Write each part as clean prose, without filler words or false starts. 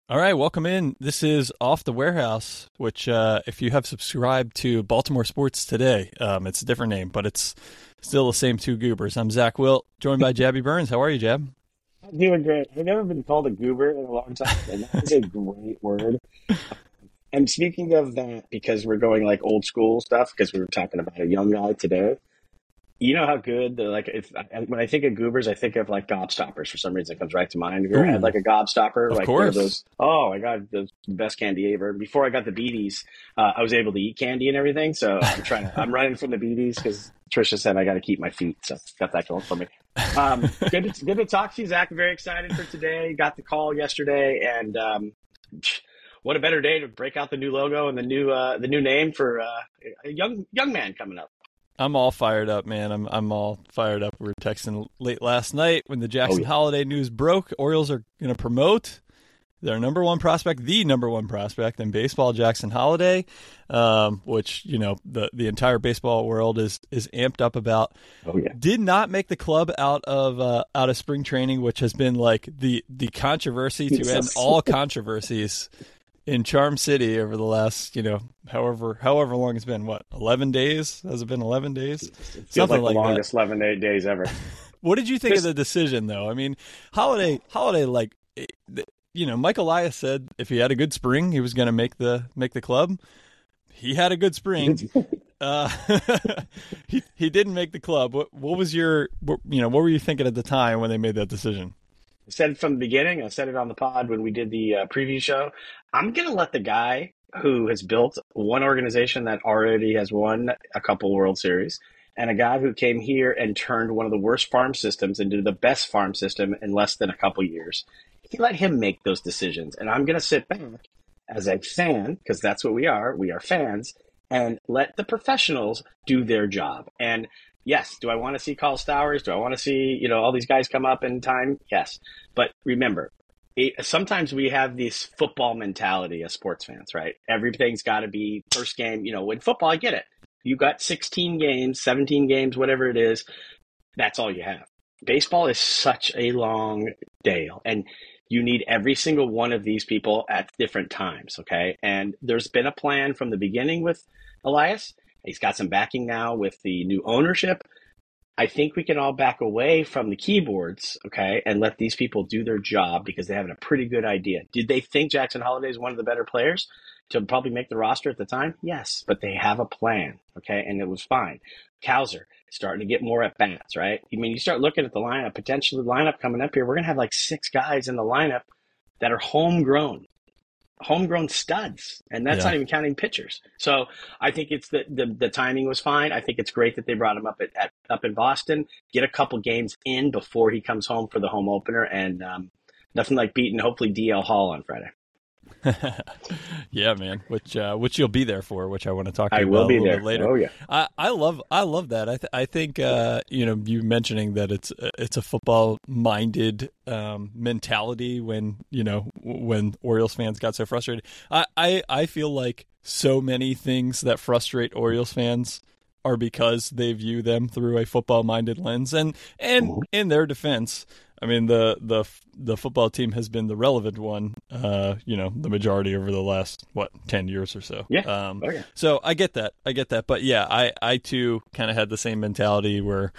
All right, welcome in. This is Off the Warehouse, which, if you have subscribed to Baltimore Sports Today, it's a different name, but it's still the same two goobers. I'm Zach Wilt, joined by Jabby Burns. How are you, Jab? I'm doing great. I've never been called a goober in a long time, and that is a great word. And speaking of that, because we're going like old school stuff, because we were talking about a young guy today. You know how good when I think of goobers, I think of like gobstoppers for some reason. It comes right to mind. Have you ever had Ooh, like a gobstopper, of like one of course. those? Oh my God, the best candy ever. Before I got the beaties, I was able to eat candy and everything. So I'm running from the beaties because Trisha said I got to keep my feet. So got that going for me. Good to talk to you, Zach. Very excited for today. Got the call yesterday, and what a better day to break out the new logo and the new name for a young man coming up. I'm all fired up, man. I'm all fired up. We were texting late last night when the Oh Jackson yeah. Holiday news broke. Orioles are going to promote their number one prospect, the number one prospect in baseball, Jackson Holiday, which, the entire baseball world is amped up about. Oh yeah. Did not make the club out of spring training, which has been like the controversy to end all controversies in Charm City over the last, however long it's been. What, 11 days? Has it been 11 days? It feels Something like the like that. longest 11 days ever. What did you think of the decision, though? I mean, Holiday, like, Mike Elias said if he had a good spring, he was going to make the club. He had a good spring. Uh, he didn't make the club. What was what were you thinking at the time when they made that decision? I said it from the beginning. I said it on the pod when we did the preview show. I'm going to let the guy who has built one organization that already has won a couple World Series and a guy who came here and turned one of the worst farm systems into the best farm system in less than a couple years. Let him make those decisions. And I'm going to sit back as a fan, because that's what we are. We are fans, and let the professionals do their job. And yes, do I want to see Carl Stowers? Do I want to see, all these guys come up in time? Yes. But remember, sometimes we have this football mentality as sports fans, right? Everything's got to be first game. In football, I get it. You got 16 games, 17 games, whatever it is. That's all you have. Baseball is such a long day, and you need every single one of these people at different times, okay? And there's been a plan from the beginning with Elias. He's got some backing now with the new ownership. I think we can all back away from the keyboards, okay, and let these people do their job because they have a pretty good idea. Did they think Jackson Holiday is one of the better players to probably make the roster at the time? Yes, but they have a plan, okay, and it was fine. Cowser starting to get more at bats, right? I mean, you start looking at the lineup, potentially the lineup coming up here, we're going to have like 6 guys in the lineup that are homegrown studs, and that's Yeah. not even counting pitchers. So I think it's the timing was fine. I think it's great that they brought him up up in Boston, get a couple games in before he comes home for the home opener, and nothing like beating hopefully DL Hall on Friday. Yeah, man. Which you'll be there for, which I want to talk to I you will about a be little there. bit later. Oh yeah. I love that. I think you mentioning that it's a football minded mentality when Orioles fans got so frustrated. I feel like so many things that frustrate Orioles fans are because they view them through a football minded lens, and in their defense, I mean, the football team has been the relevant one, the majority over the last 10 years or so. Yeah. So I get that. But yeah, I too kind of had the same mentality where,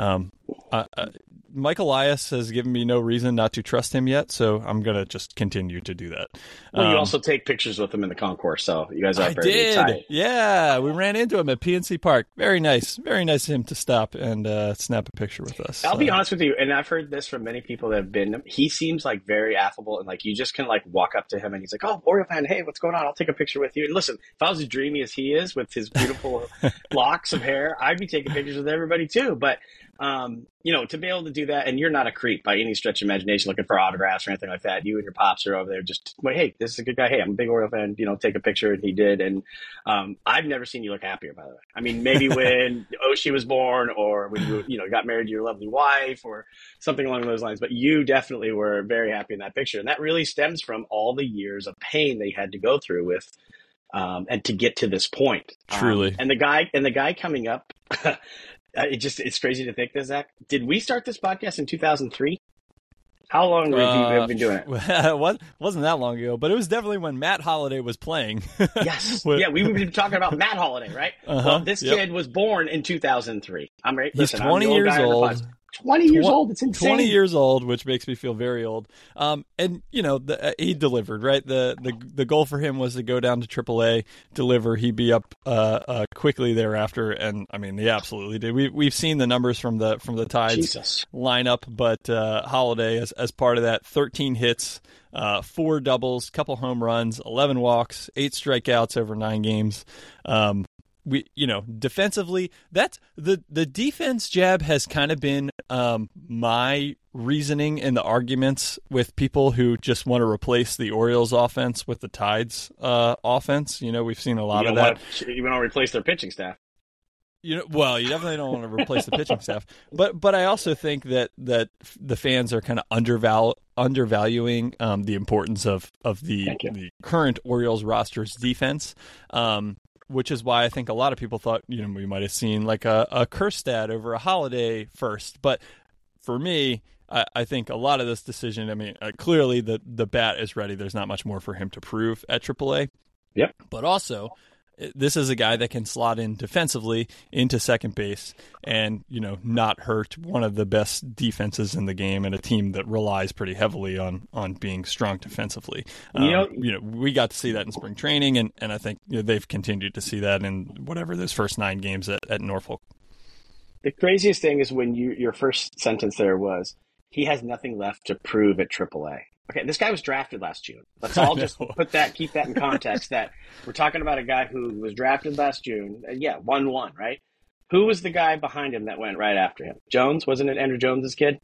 Mike Elias has given me no reason not to trust him yet, so I'm gonna just continue to do that. Well, you also take pictures with him in the concourse, so you guys are very excited. Yeah, we ran into him at PNC Park. Very nice of him to stop and snap a picture with us. I'll be honest with you, and I've heard this from many people that have been. He seems like very affable, and like you just can like walk up to him, and he's like, "Oh, Oriole fan, hey, what's going on? I'll take a picture with you." And listen, if I was as dreamy as he is with his beautiful locks of hair, I'd be taking pictures with everybody too. But to be able to do that, and you're not a creep by any stretch of imagination looking for autographs or anything like that. You and your pops are over there just, well, hey, this is a good guy. Hey, I'm a big Oriole fan. Take a picture, and he did. And I've never seen you look happier, by the way. I mean, maybe when Oshie was born, or when you got married to your lovely wife, or something along those lines. But you definitely were very happy in that picture, and that really stems from all the years of pain they had to go through with, and to get to this point. Truly. And the guy coming up. It's crazy to think this, Zach. Did we start this podcast in 2003? How long have you been doing it? It wasn't that long ago, but it was definitely when Matt Holliday was playing. Yes. Yeah, we've been talking about Matt Holliday, right? Well, this kid was born in 2003. He's 20 years old. 20 years old. It's insane. 20 years old, which makes me feel very old. And he delivered, right? The goal for him was to go down to AAA, deliver. He'd be up quickly thereafter, and I mean, he absolutely did. We've seen the numbers from the Tides lineup, but Holliday as part of that, 13 hits, 4 doubles, couple home runs, 11 walks, 8 strikeouts over 9 games. Defensively, that's the defense jab has kind of been my reasoning in the arguments with people who just want to replace the Orioles offense with the Tides offense. We've seen a lot of that. You want to replace their pitching staff. Well, you definitely don't want to replace the pitching staff, but I also think that the fans are kind of undervaluing the importance of the current Orioles roster's defense. Which is why I think a lot of people thought, we might have seen like a Kjerstad over a Holliday first. But for me, I think a lot of this decision, clearly the bat is ready. There's not much more for him to prove at AAA. Yep. But also, this is a guy that can slot in defensively into second base and, not hurt one of the best defenses in the game and a team that relies pretty heavily on being strong defensively. We got to see that in spring training, and I think they've continued to see that in whatever those first 9 games at Norfolk. The craziest thing is when your first sentence there was, he has nothing left to prove at AAA. Okay, this guy was drafted last June. Let's all just keep that in context, that we're talking about a guy who was drafted last June. Won one, right? Who was the guy behind him that went right after him? Jones? Wasn't it Andrew Jones's kid?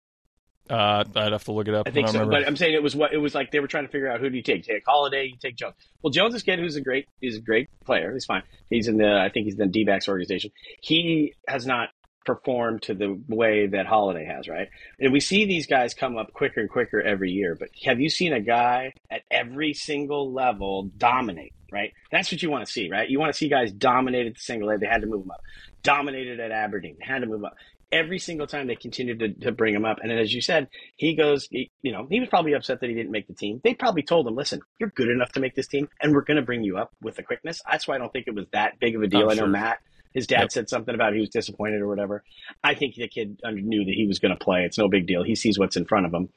I'd have to look it up. I think so, remember. But I'm saying it was like they were trying to figure out, who do you take? Take Holliday, you take Jones. Well, Jones's kid, who's a great player. He's fine. I think he's in the D-backs organization. He has not performed to the way that Holliday has, right? And we see these guys come up quicker and quicker every year, but have you seen a guy at every single level dominate, right? That's what you want to see, right? You want to see guys dominate at the single A. They had to move him up. Dominated at Aberdeen. Had to move up. Every single time they continued to bring him up. And then, as you said, he was probably upset that he didn't make the team. They probably told him, listen, you're good enough to make this team, and we're going to bring you up with the quickness. That's why I don't think it was that big of a deal. I know Matt, his dad said something about he was disappointed or whatever. I think the kid knew that he was going to play. It's no big deal. He sees what's in front of him.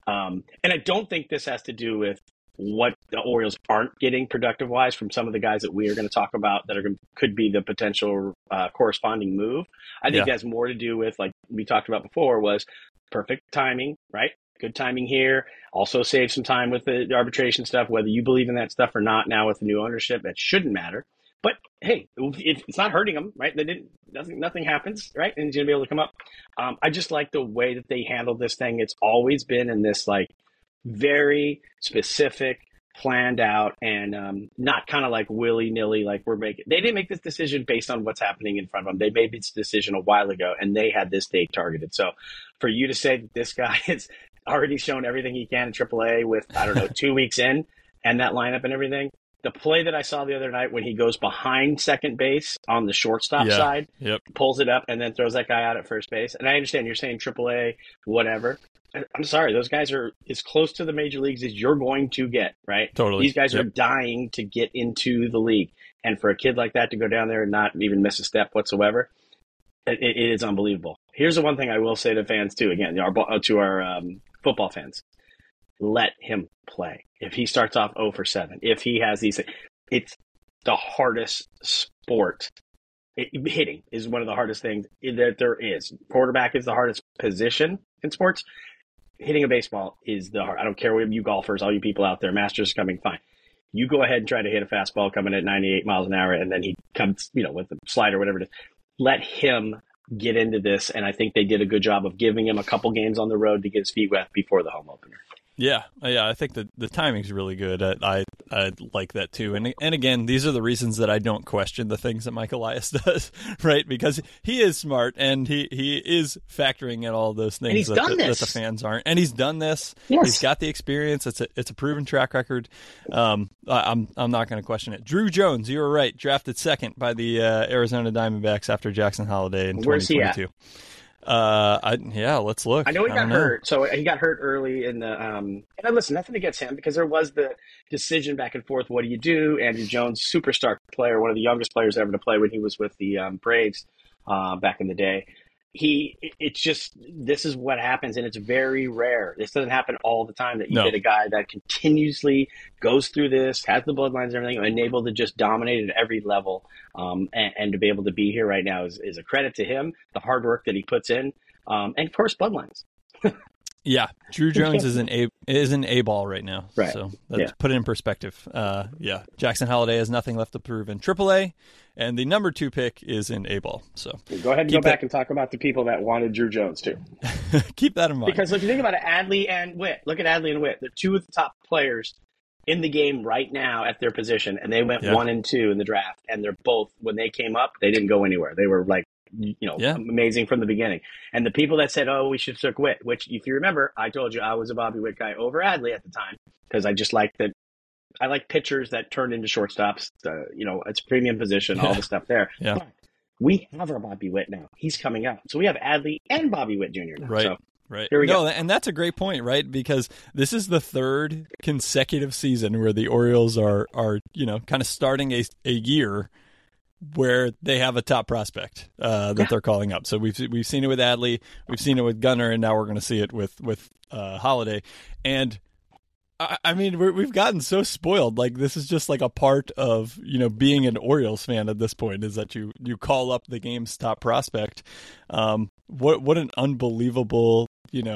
And I don't think this has to do with what the Orioles aren't getting productive-wise from some of the guys that we are going to talk about that could be the potential corresponding move. I think that's more to do with, like we talked about before, was perfect timing, right? Good timing here. Also save some time with the arbitration stuff, whether you believe in that stuff or not now with the new ownership. That shouldn't matter. But hey, it's not hurting them, right? Nothing happens, right? And he's going to be able to come up. I just like the way that they handled this thing. It's always been in this like very specific, planned out, and not kind of like willy-nilly, like they didn't make this decision based on what's happening in front of them. They made this decision a while ago, and they had this date targeted. So for you to say that this guy has already shown everything he can in AAA with, 2 weeks in, and that lineup and everything, the play that I saw the other night when he goes behind second base on the shortstop side, pulls it up, and then throws that guy out at first base. And I understand you're saying AAA, whatever. I'm sorry, those guys are as close to the major leagues as you're going to get, right? Totally. These guys are dying to get into the league. And for a kid like that to go down there and not even miss a step whatsoever, it is unbelievable. Here's the one thing I will say to fans too, again, to our football fans. Let him play. If he starts off 0 for 7, if he has these, it's the hardest sport. Hitting is one of the hardest things that there is. Quarterback is the hardest position in sports. Hitting a baseball is the hard. I don't care what you golfers, all you people out there, Masters coming, fine. You go ahead and try to hit a fastball coming at 98 miles an hour, and then he comes, with the slider, whatever it is. Let him get into this, and I think they did a good job of giving him a couple games on the road to get his feet wet before the home opener. Yeah, I think the timing's really good. I like that too. And again, these are the reasons that I don't question the things that Mike Elias does, right? Because he is smart and he is factoring in all those things that the fans aren't. And he's done this. Yes. He's got the experience. It's a proven track record. I'm not going to question it. Drew Jones, you were right, drafted second by the Arizona Diamondbacks after Jackson Holliday in 2022. Let's look. I know he I got don't know. hurt. So he got hurt early in the. And I listen, nothing against him because there was the decision back and forth. What do you do? Andrew Jones, superstar player, one of the youngest players ever to play when he was with the Braves back in the day. It's just, this is what happens, and it's very rare. This doesn't happen all the time that you get a guy that continuously goes through this, has the bloodlines and everything, and able to just dominate at every level. And to be able to be here right now is a credit to him, the hard work that he puts in, and of course, bloodlines. Yeah, Drew Jones is an A ball right now. Right. So let's put it in perspective. Jackson Holliday has nothing left to prove in AAA, and the number 2 pick is in A ball. So go ahead and go back and talk about the people that wanted Drew Jones too. Keep that in mind. Because if you think about it, Adley and Witt. Look at Adley and Witt. They're 2 of the top players in the game right now at their position, and they went 1 and 2 in the draft. And they're both, when they came up, they didn't go anywhere. They were like, amazing from the beginning. And the people that said, "Oh, we should took Witt," which, if you remember, I told you I was a Bobby Witt guy over Adley at the time because I just like that. I like pitchers that turn into shortstops. It's a premium position, all the stuff there. Yeah. But we have our Bobby Witt now. He's coming out, so we have Adley and Bobby Witt Jr. now. Right. So, right. Here we go. And that's a great point, right? Because this is the 3rd consecutive season where the Orioles are kind of starting a year where they have a top prospect that they're calling up. So we've seen it with Adley, we've seen it with Gunnar, and now we're going to see it with Holliday. And I mean, we've gotten so spoiled. Like, this is just like a part of being an Orioles fan at this point, is that you call up the game's top prospect. What an unbelievable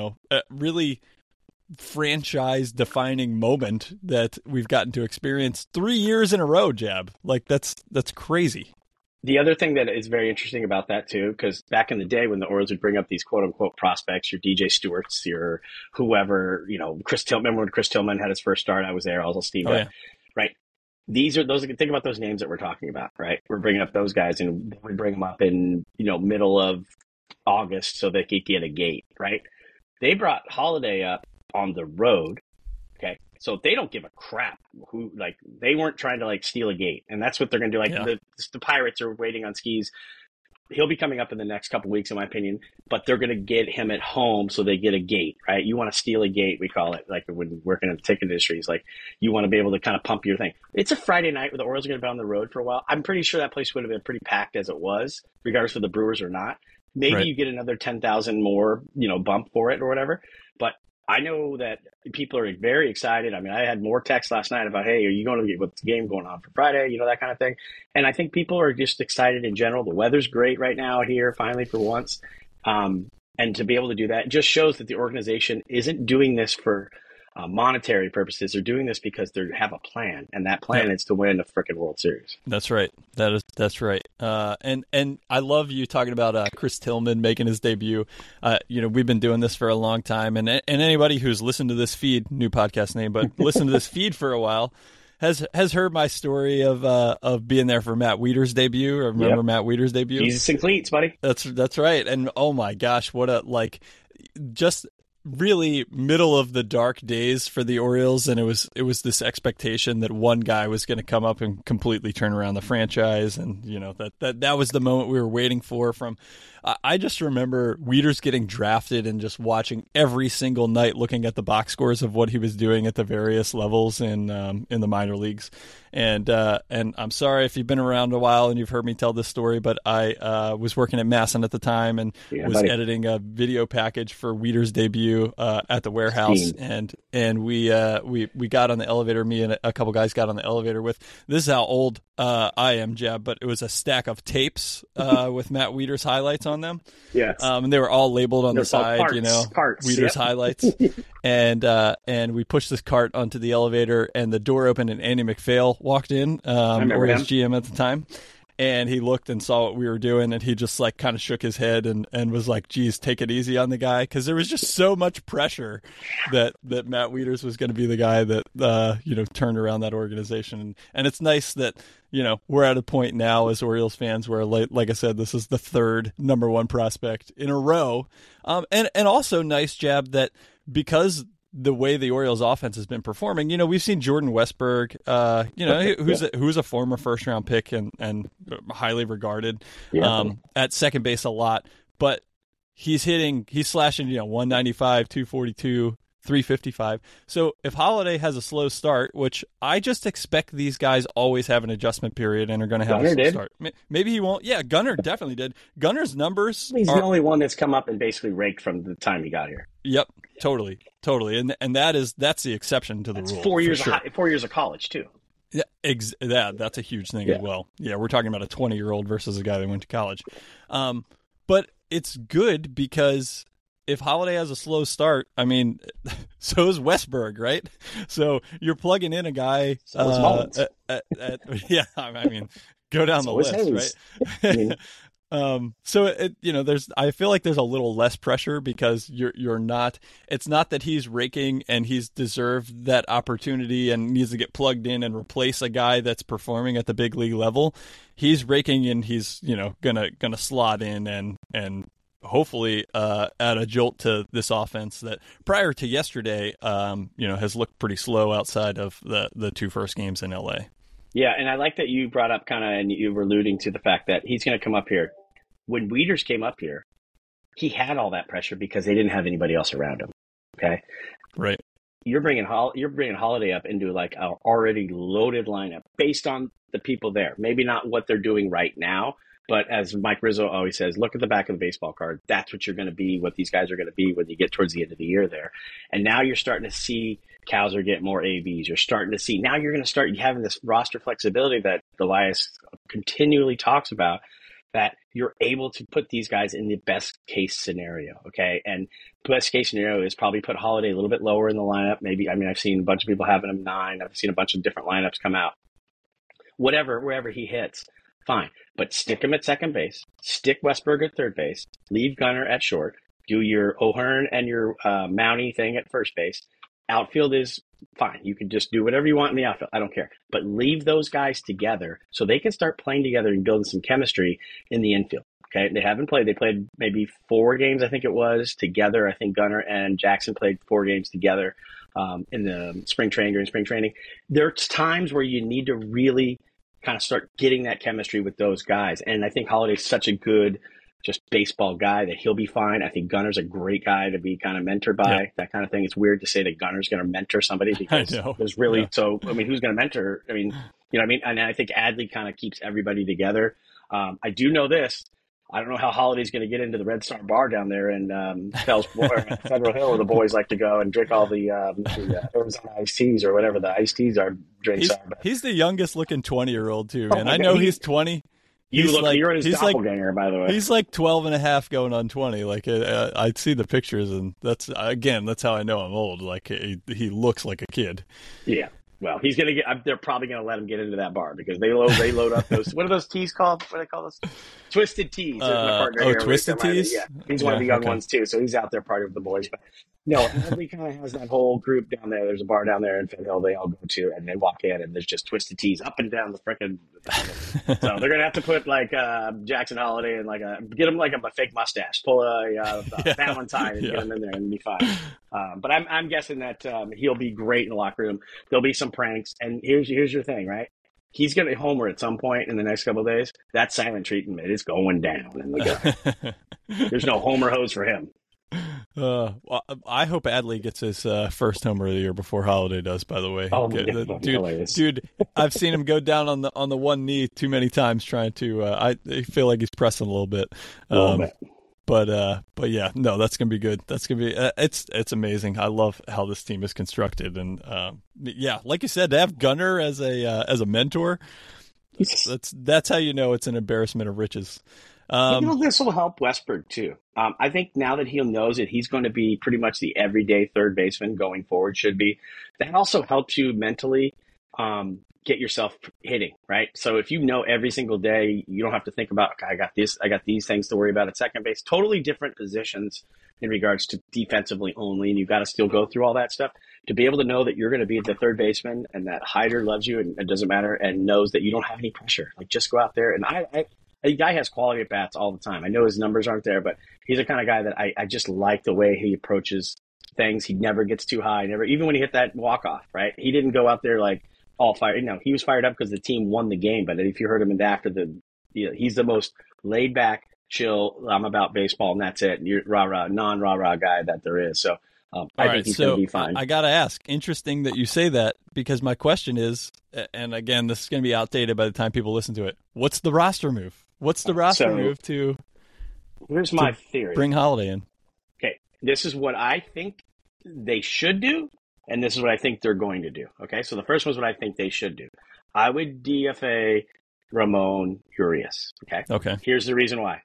really franchise defining moment that we've gotten to experience 3 years in a row, Jab. Like, that's crazy. The other thing that is very interesting about that too, because back in the day when the Orioles would bring up these quote unquote prospects, your DJ Stewarts, your whoever, Chris Tillman. Remember when Chris Tillman had his first start? I was there. Also Steve. Right. Think about those names that we're talking about, right? We're bringing up those guys, and we bring them up in, middle of August so they could get a gate, right? They brought Holliday up on the road. Okay. So they don't give a crap who, they weren't trying to steal a gate, and that's what they're going to do. The Pirates are waiting on skis. He'll be coming up in the next couple weeks, in my opinion, but they're going to get him at home so they get a gate, right? You want to steal a gate, we call it, like when working in the ticket industry. It's like you want to be able to kind of pump your thing. It's a Friday night where the Orioles are going to be on the road for a while. I'm pretty sure that place would have been pretty packed as it was, regardless of the Brewers or not. Maybe you get another 10,000 more, bump for it or whatever. But I know that people are very excited. I mean, I had more texts last night about, hey, are you going to get what's the game going on for Friday? That kind of thing. And I think people are just excited in general. The weather's great right now here, finally, for once. And to be able to do that just shows that the organization isn't doing this for monetary purposes. They're doing this because they have a plan, and that plan is to win the frickin' World Series. That's right. That's right. And I love you talking about Chris Tillman making his debut. We've been doing this for a long time, and anybody who's listened to this feed, new podcast name, but listened to this feed for a while, has heard my story of being there for Matt Wieters' debut. Remember Matt Wieters' debut? Jesus and cleats, buddy. That's right. And oh my gosh, what a just really middle of the dark days for the Orioles, and it was this expectation that one guy was going to come up and completely turn around the franchise, and that was the moment we were waiting for. I just remember Wieters getting drafted and just watching every single night, looking at the box scores of what he was doing at the various levels in the minor leagues. And I'm sorry if you've been around a while and you've heard me tell this story, but I was working at Masson at the time and was editing a video package for Wieters' debut at the warehouse, and we got on the elevator. Me and a couple guys got on the elevator with, this is how old I am, Jeb, but it was a stack of tapes with Matt Wieters highlights on them. Yes. And they were all labeled on the side, parts, Wieters highlights. And we pushed this cart onto the elevator, and the door opened, and Andy McPhail walked in, Orioles GM at the time. And he looked and saw what we were doing, and he just kind of shook his head and was like, geez, take it easy on the guy. Because there was just so much pressure that Matt Wieters was going to be the guy that, turned around that organization. And it's nice that, we're at a point now as Orioles fans where, like I said, this is the 3rd number 1 prospect in a row. And also nice, Jab, that because the way the Orioles offense has been performing, we've seen Jordan Westberg, who's a former first round pick and highly regarded at second base a lot, but he's slashing 195, 242, 355. So if Holiday has a slow start, which I just expect these guys always have an adjustment period and are going to have a slow start. Maybe he won't. Yeah, Gunnar definitely did. Gunner's numbers. He's the only one that's come up and basically raked from the time he got here. Yep, totally, and that's the exception to the rule. 4 years, 4 years of college too. Yeah, that's a huge thing as well. Yeah, we're talking about a 20-year-old versus a guy that went to college. But it's good because if Holiday has a slow start, I mean, so is Westberg, right? So you're plugging in a guy. Yeah, I mean, go down the list, right? So I feel like there's a little less pressure because you're not. It's not that he's raking and he's deserved that opportunity and needs to get plugged in and replace a guy that's performing at the big league level. He's raking and he's gonna slot in and hopefully add a jolt to this offense that prior to yesterday has looked pretty slow outside of the two first games in LA. Yeah, and I like that you brought up and you were alluding to the fact that he's going to come up here. When Wieters came up here, he had all that pressure because they didn't have anybody else around him. Okay, right. You're bringing Holiday up into like an already loaded lineup based on the people there. Maybe not what they're doing right now, but as Mike Rizzo always says, look at the back of the baseball card. That's what you're going to be, what these guys are going to be when you get towards the end of the year there. And now you're starting to see Cowser get more ABs. You're starting to see, now you're going to start having this roster flexibility that Elias continually talks about, that you're able to put these guys in the best case scenario, okay? And best case scenario is probably put Holiday a little bit lower in the lineup. Maybe, I've seen a bunch of people having him 9. I've seen a bunch of different lineups come out. Wherever he hits, fine. But stick him at second base, stick Westberg at third base, leave Gunnar at short, do your O'Hearn and your Mountie thing at first base. Outfield is fine. You can just do whatever you want in the outfield. I don't care. But leave those guys together so they can start playing together and building some chemistry in the infield. Okay, they haven't played. They played maybe 4 games, I think it was, together. I think Gunnar and Jackson played 4 games together in the during spring training. There's times where you need to really kind of start getting that chemistry with those guys. And I think Holiday's such a good just baseball guy that he'll be fine. I think Gunnar's a great guy to be kind of mentored by, that kind of thing. It's weird to say that Gunnar's going to mentor somebody because there's really, who's going to mentor? I mean, you know what I mean? And I think Adley kind of keeps everybody together. I do know this. I don't know how Holiday's going to get into the Red Star Bar down there in Federal Hill, where the boys like to go and drink all the Arizona iced teas or whatever the iced teas drinks are. He's the youngest looking 20-year-old too, man. I know he's 20. You're his doppelganger, by the way. He's like 12 and a half going on 20. Like I see the pictures, and that's how I know I'm old. Like he looks like a kid. Yeah. Well, he's gonna get. They're probably gonna let him get into that bar because they load up those. What are those teas called? What do they call those? Twisted Teas. Twisted Teas. Yeah, he's one of the young ones too. So he's out there partying with the boys. But no, Adley kind of has that whole group down there. There's a bar down there in Fed Hill they all go to, and they walk in, and there's just Twisted Teas up and down the frickin'. So they're gonna have to put like Jackson Holiday and get him like a fake mustache, pull a Valentine, and get him in there and be fine. But I'm guessing that he'll be great in the locker room. There'll be some pranks, and here's your thing, right? He's going to homer at some point in the next couple of days. That silent treatment is going down in the guy. There's no homer hose for him. Well, I hope Adley gets his first homer of the year before Holiday does. By the way, dude, I've seen him go down on the one knee too many times trying to. I feel like he's pressing a little bit. But yeah, no, that's gonna be good. That's gonna be it's amazing. I love how this team is constructed, and like you said, to have Gunnar as a mentor, that's how you know it's an embarrassment of riches. This will help Westberg too. I think now that he knows that he's going to be pretty much the everyday third baseman going forward, should be. That also helps you mentally get yourself hitting, right? So if you know every single day, you don't have to think about, okay, I got these things to worry about at second base. Totally different positions in regards to defensively only, and you've got to still go through all that stuff. To be able to know that you're going to be the third baseman and that Hyder loves you and it doesn't matter and knows that you don't have any pressure. Like, just go out there. And a guy has quality at bats all the time. I know his numbers aren't there, but he's the kind of guy that I just like the way he approaches things. He never gets too high. Even when he hit that walk-off, right? He didn't go out there like all fired. No, he was fired up because the team won the game. But if you heard him after he's the most laid back, chill. I'm about baseball, and that's it. And you're non-rah-rah guy that there is. So I think he's going to be fine. I got to ask, interesting that you say that, because my question is, and again, this is going to be outdated by the time people listen to it, what's the roster move? What's the roster move to here's my theory. Bring Holiday in? Okay, this is what I think they should do, and this is what I think they're going to do. Okay, so the first one is what I think they should do. I would DFA Ramon Urias. Okay. Here's the reason why.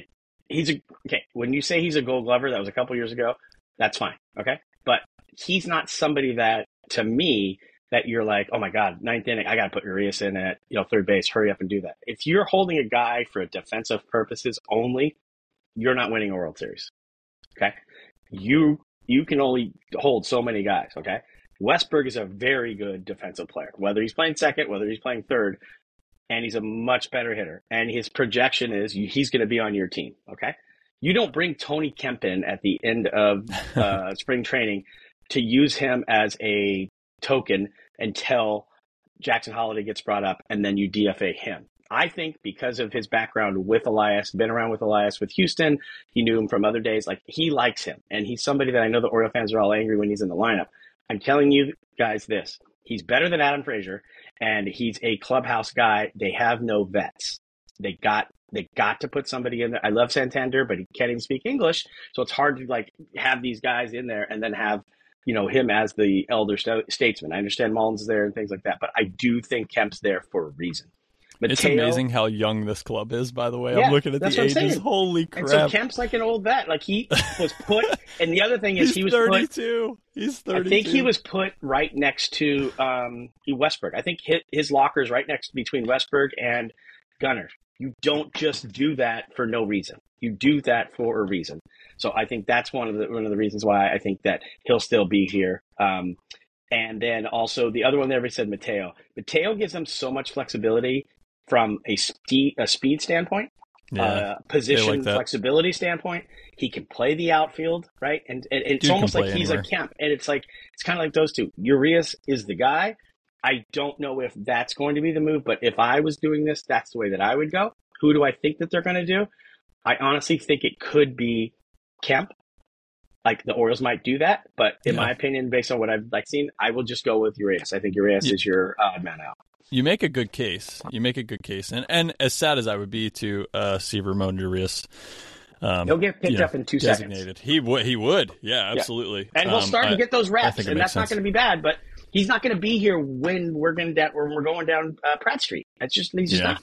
When you say he's a Gold Glover, that was a couple years ago. That's fine. Okay, but he's not somebody that, to me, that you're like, oh my God, ninth inning, I got to put Urias in at third base. Hurry up and do that. If you're holding a guy for defensive purposes only, you're not winning a World Series. Okay, you can only hold so many guys. Okay, Westburg is a very good defensive player, whether he's playing second, whether he's playing third, and he's a much better hitter. And his projection is he's going to be on your team. Okay, you don't bring Tony Kemp in at the end of spring training to use him as a token until Jackson Holiday gets brought up, and then you DFA him. I think because of his background with Elias, been around with Elias with Houston, he knew him from other days. Like, he likes him, and he's somebody that I know the Oriole fans are all angry when he's in the lineup. I'm telling you guys this: he's better than Adam Frazier, and he's a clubhouse guy. They have no vets. They got to put somebody in there. I love Santander, but he can't even speak English, so it's hard to have these guys in there and then have him as the elder statesman. I understand Mullins is there and things like that, but I do think Kemp's there for a reason. Mateo, it's amazing how young this club is, by the way. I'm looking at the ages. Holy crap. And so Kemp's like an old vet. Like, he was put, and the other thing is he was 32. He's 32. I think he was put right next to Westburg. I think his locker is right next between Westburg and Gunnar. You don't just do that for no reason. You do that for a reason. So I think that's one of the reasons why I think that he'll still be here. And then also the other one there, we said Mateo. Mateo gives them so much flexibility from a speed standpoint, position flexibility standpoint. He can play the outfield, right? And it's almost like he's a Kemp. And it's kind of like those two. Urias is the guy. I don't know if that's going to be the move, but if I was doing this, that's the way that I would go. Who do I think that they're going to do? I honestly think it could be Kemp. Like, the Orioles might do that, but in my opinion, based on what I've seen, I will just go with Urias. I think Urias is your odd man out. You make a good case. And as sad as I would be to see Ramon Urias, he'll get picked up in 2 designated. seconds. He would. Yeah, absolutely. And he'll start to get those reps, and that's not going to be bad. But he's not going to be here when we're going down Pratt Street. He's just not.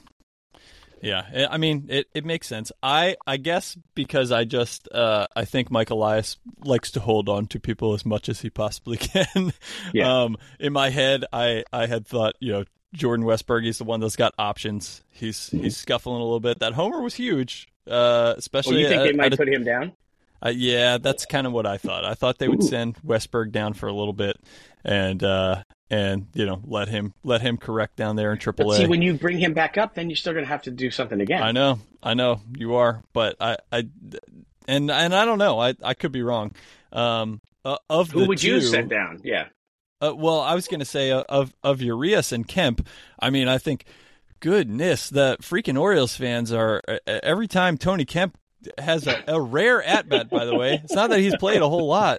Yeah, I mean, it makes sense. I guess because I think Mike Elias likes to hold on to people as much as he possibly can. Yeah. In my head, I had thought, Jordan Westburg, he's the one that's got options. He's scuffling a little bit. That homer was huge, especially. You think they might put him down? Yeah, that's kind of what I thought. I thought they would send Westburg down for a little bit, and let him correct down there in AAA. But see, when you bring him back up, then you're still going to have to do something again. I know you are, but I don't know. I could be wrong. Who would you send down? Yeah. Well, I was going to say of Urias and Kemp. I mean, I think, goodness, the freaking Orioles fans are every time Tony Kemp has a rare at bat. By the way, it's not that he's played a whole lot.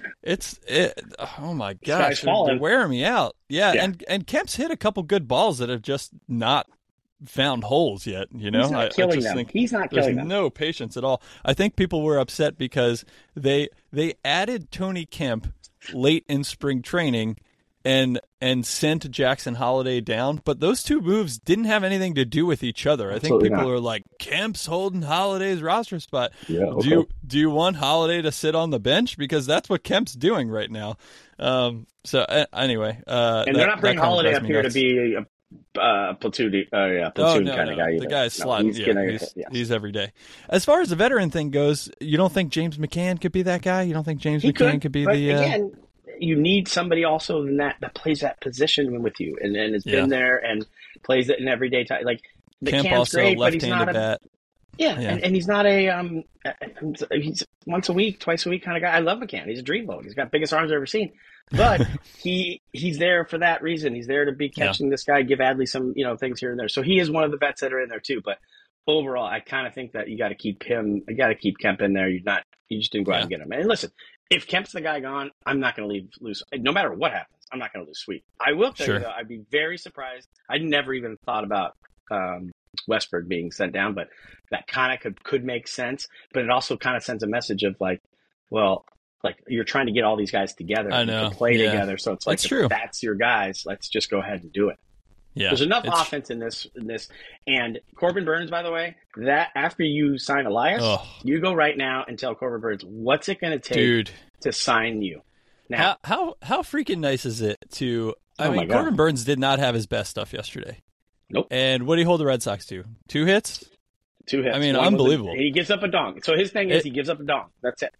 Oh my gosh, they're wearing me out. Yeah. And Kemp's hit a couple good balls that have just not found holes yet. He's not killing them. He's not killing them. No patience at all. I think people were upset because they added Tony Kemp late in spring training and sent Jackson Holiday down, but those two moves didn't have anything to do with each other. I think people are like, Kemp's holding Holiday's roster spot. Yeah, okay. Do you want Holiday to sit on the bench? Because that's what Kemp's doing right now. Anyway, and they're not bringing Holiday up here to be a platoon kind of guy either. The guy's slotting. He's every day. As far as the veteran thing goes, you don't think James McCann could be that guy? You don't think James McCann could be the? Again, you need somebody also that plays that position with you and has been there and plays it in everyday time. Like, McCann's great, but he's not bat. And he's not he's once a week, twice a week kind of guy. I love McCann. He's a dreamboat. He's got biggest arms I've ever seen. But he's there for that reason. He's there to be catching this guy, give Adley some things here and there. So he is one of the vets that are in there too. But overall, I kind of think that you got to keep him. You got to keep Kemp in there. You just didn't go out and get him. And listen, if Kemp's the guy gone, I'm not going to leave loose. No matter what happens, I'm not going to lose Sweet. I will tell you though, I'd be very surprised. I never even thought about Westberg being sent down, but that kind of could make sense. But it also kind of sends a message of like, well, like you're trying to get all these guys together to play together. So it's like, if that's your guys, let's just go ahead and do it. Yeah, there's enough offense in this, and Corbin Burns, by the way, that after you sign Elias, you go right now and tell Corbin Burns, what's it going to take to sign you? Now, how freaking nice is it to? I mean, Corbin Burns did not have his best stuff yesterday. Nope. And what do you hold the Red Sox to? 2 hits? 2 hits. I mean, unbelievable. He gives up a dong. So his thing is he gives up a dong. That's it.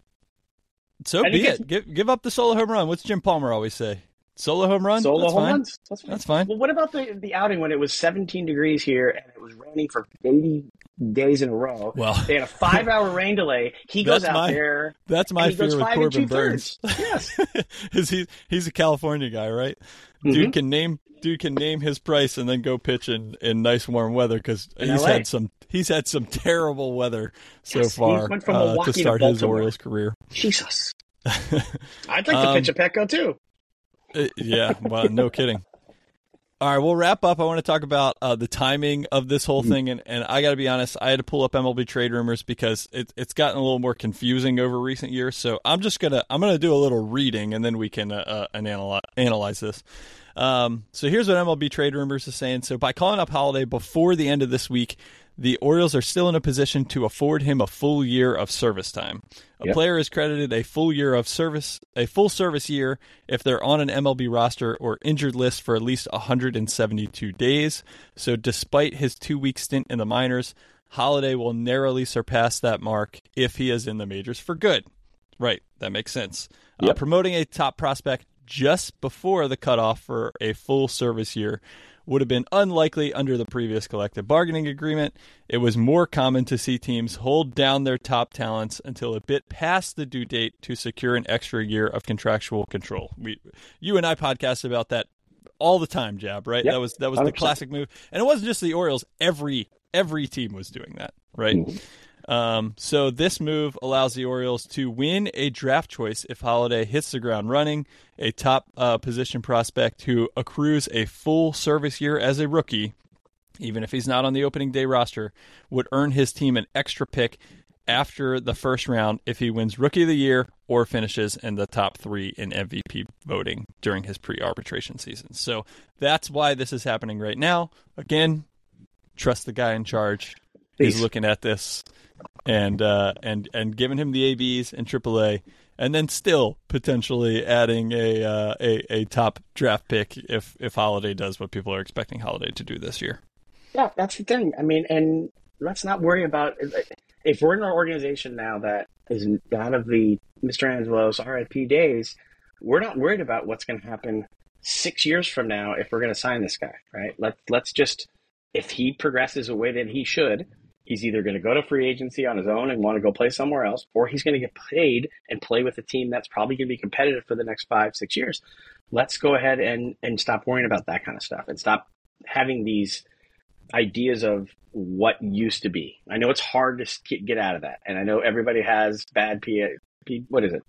So be it. Give up the solo home run. What's Jim Palmer always say? Solo home run? Solo home runs? That's fine. Well, what about the outing when it was 17 degrees here and it was raining for 80 days in a row? Well, they had a 5-hour rain delay. He goes out there. That's my fear with Corbin Burns. Yes. He's a California guy, right? Mm-hmm. Dude can name his price and then go pitch in nice warm weather because he's had some terrible weather so far to start his Orioles career. Jesus. I'd like to pitch a Petco too. Yeah, well, no kidding. All right, we'll wrap up. I want to talk about the timing of this whole thing, and I got to be honest, I had to pull up MLB trade rumors because it's gotten a little more confusing over recent years. So I'm gonna do a little reading, and then we can analyze this. So here's what MLB trade rumors is saying. So by calling up Holiday before the end of this week, the Orioles are still in a position to afford him a full year of service time. A player is credited a full service year if they're on an MLB roster or injured list for at least 172 days. So despite his 2-week stint in the minors, Holiday will narrowly surpass that mark if he is in the majors for good. Right, that makes sense. Promoting a top prospect just before the cutoff for a full service year would have been unlikely under the previous collective bargaining agreement. It was more common to see teams hold down their top talents until a bit past the due date to secure an extra year of contractual control. You and I podcast about that all the time, Jab, right? Yep. That was the classic move. And it wasn't just the Orioles. Every team was doing that, right? Mm-hmm. So this move allows the Orioles to win a draft choice if Holiday hits the ground running. A top position prospect who accrues a full service year as a rookie, even if he's not on the opening day roster, would earn his team an extra pick after the first round if he wins Rookie of the Year or finishes in the top 3 in MVP voting during his pre-arbitration season. So that's why this is happening right now. Again, trust the guy in charge. He's looking at this and giving him the ABs and AAA, and then still potentially adding a top draft pick if Holiday does what people are expecting Holiday to do this year. Yeah, that's the thing. I mean, and let's not worry about if we're in an organization now that is out of the Mr. Angelo's RIP days. We're not worried about what's going to happen 6 years from now if we're going to sign this guy, right? Let's just, if he progresses the way that he should, he's either going to go to free agency on his own and want to go play somewhere else, or he's going to get paid and play with a team that's probably going to be competitive for the next 5-6 years. Let's go ahead and stop worrying about that kind of stuff and stop having these ideas of what used to be. I know it's hard to get out of that, and I know everybody has bad PTSD.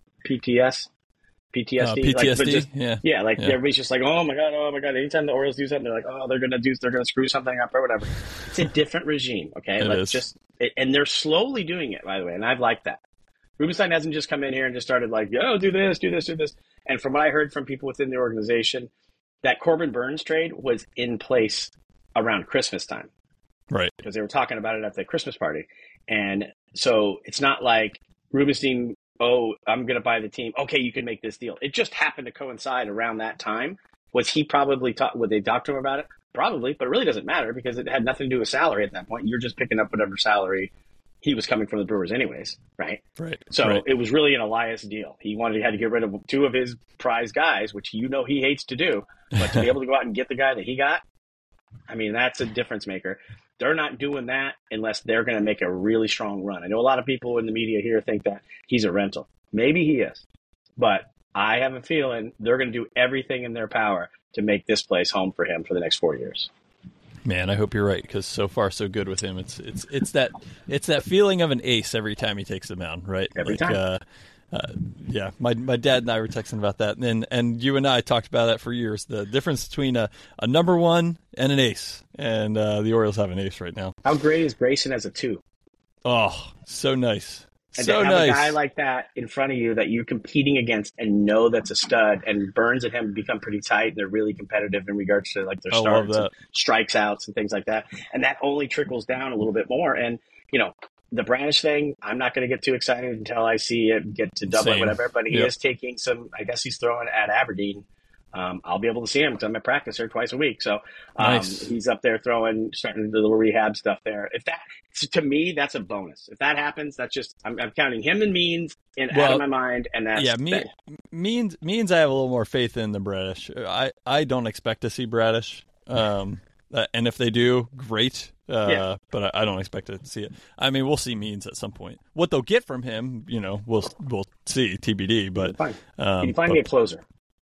PTSD, like everybody's just like, oh my god. Anytime the Orioles do something, they're like, oh, they're gonna screw something up or whatever. It's a different regime, okay? And they're slowly doing it, by the way, and I've liked that. Rubenstein hasn't just come in here and just started like, yo, do this. And from what I heard from people within the organization, that Corbin Burns trade was in place around Christmas time, right? Because they were talking about it at the Christmas party, and so it's not like Rubenstein, oh, I'm going to buy the team. Okay, you can make this deal. It just happened to coincide around that time. Was he probably would they talk to him about it? Probably, but it really doesn't matter because it had nothing to do with salary at that point. You're just picking up whatever salary he was coming from the Brewers anyways, right? Right. So It was really an Elias deal. He had to get rid of 2 of his prize guys, which he hates to do, but to be able to go out and get the guy that he got, I mean, that's a difference maker. They're not doing that unless they're going to make a really strong run. I know a lot of people in the media here think that he's a rental. Maybe he is, but I have a feeling they're going to do everything in their power to make this place home for him for the next 4 years. Man, I hope you're right because so far so good with him. It's that feeling of an ace every time he takes the mound, right? Every time. Yeah, my dad and I were texting about that, and you and I talked about that for years. The difference between a number one and an ace, and the Orioles have an ace right now. How great is Grayson as a 2? Oh, so nice. And so to have nice. a guy like that in front of you that you're competing against and know that's a stud, and Burns and him become pretty tight and they're really competitive in regards to like their starts and strikes outs and things like that. And that only trickles down a little bit more. And, the Bradish thing, I'm not going to get too excited until I see it get to Dublin, whatever. But he is taking some, I guess he's throwing at Aberdeen. I'll be able to see him because I'm at practice there twice a week. So he's up there starting to do the little rehab stuff there. To me, that's a bonus. If that happens, that's just, I'm counting him and Means out of my mind. And that's Means I have a little more faith in than Bradish. I don't expect to see Bradish. And if they do, great. But I don't expect to see it. I mean, we'll see Means at some point. What they'll get from him, we'll see TBD. But can you find me a closer?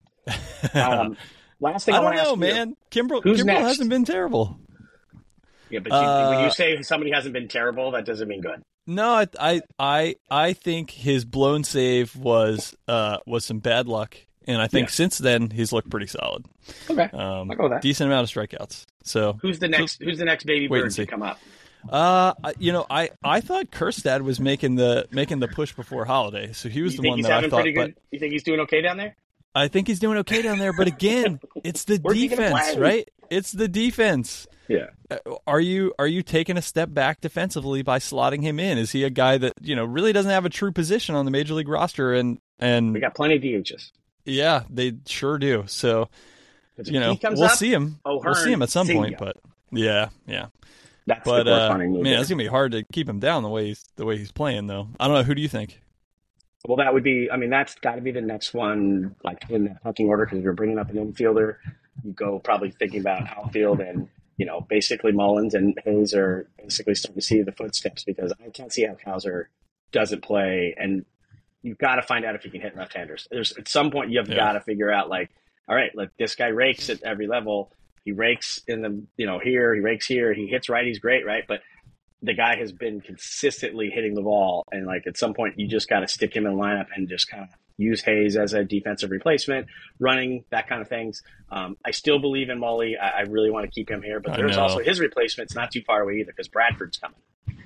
Last thing I don't know, man. Kimbrel hasn't been terrible. Yeah, but when you say somebody hasn't been terrible, that doesn't mean good. No, I think his blown save was some bad luck. And I think since then he's looked pretty solid. Okay, I'll go with that. Decent amount of strikeouts. So who's the next baby bird to come up? I thought Kjerstad was making the push before Holiday, so he was the one that I thought. But you think he's doing okay down there? I think he's doing okay down there, but again, it's the defense, right? It's the defense. Yeah. Are you taking a step back defensively by slotting him in? Is he a guy that really doesn't have a true position on the major league roster? And we got plenty of DHs. Yeah, they sure do. So, we'll see him. We'll see him at some point. But yeah. That's the corresponding move. Man, it's gonna be hard to keep him down the way he's playing, though. I don't know. Who do you think? Well, that would be. I mean, that's got to be the next one, like in the pecking order, because if you're bringing up an infielder, you go probably thinking about outfield, and basically Mullins and Hayes are basically starting to see the footsteps because I can't see how Cowser doesn't play and. You've got to find out if you can hit left-handers. At some point, you've got to figure out, like, all right, like this guy rakes at every level. He rakes in the, here, he rakes here. He hits right, he's great, right? But the guy has been consistently hitting the ball. And, like, at some point, you just got to stick him in the lineup and just kind of use Hayes as a defensive replacement, running, that kind of things. I still believe in Mully. I really want to keep him here. But there's also his replacement. It's not too far away either because Bradford's coming.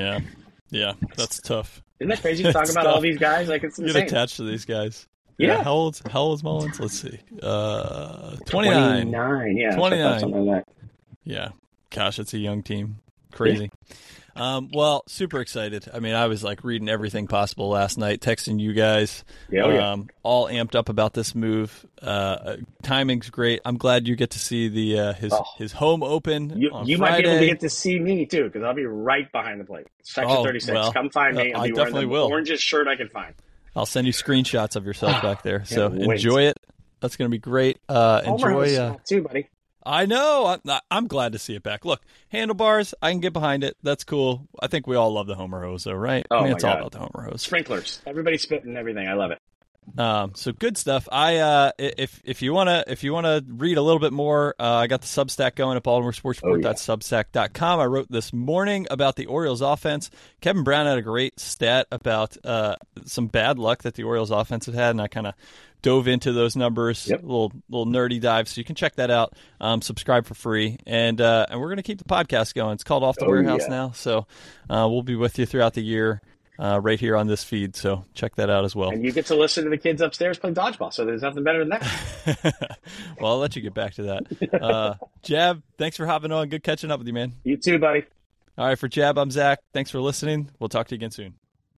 Yeah, that's tough. Isn't that crazy to talk about all these guys? Like, it's insane. Get attached to these guys. Yeah. How old's Mullins? Let's see. 29. 29, yeah. 29. Something like that. Yeah. Gosh, it's a young team. Crazy. Well, super excited. I mean, I was like reading everything possible last night, texting you guys. All amped up about this move. Timing's great. I'm glad you get to see his home open. You might be able to get to see me too, because I'll be right behind the plate. Section 36. Well, come find me. I'll be wearing the orangest shirt I can find. I'll send you screenshots of yourself back there. So enjoy it. That's going to be great. Enjoy too, buddy. I know. I'm glad to see it back. Look, handlebars, I can get behind it. That's cool. I think we all love the Homer hose, though, right? Oh, it's all about the Homer hose. Sprinklers. Everybody's spitting everything. I love it. So good stuff. If you wanna read a little bit more, I got the Substack going at BaltimoreSportsReport.substack.com. I wrote this morning about the Orioles offense. Kevin Brown had a great stat about some bad luck that the Orioles offense had, and I kind of dove into those numbers, little nerdy dive. So you can check that out. Subscribe for free, and we're gonna keep the podcast going. It's called Off the Warehouse now, so we'll be with you throughout the year. Right here on this feed, so check that out as well. And you get to listen to the kids upstairs play dodgeball, so there's nothing better than that. Well, I'll let you get back to that. Jab, thanks for hopping on. Good catching up with you, man. You too, buddy. All right, for Jab, I'm Zach. Thanks for listening. We'll talk to you again soon.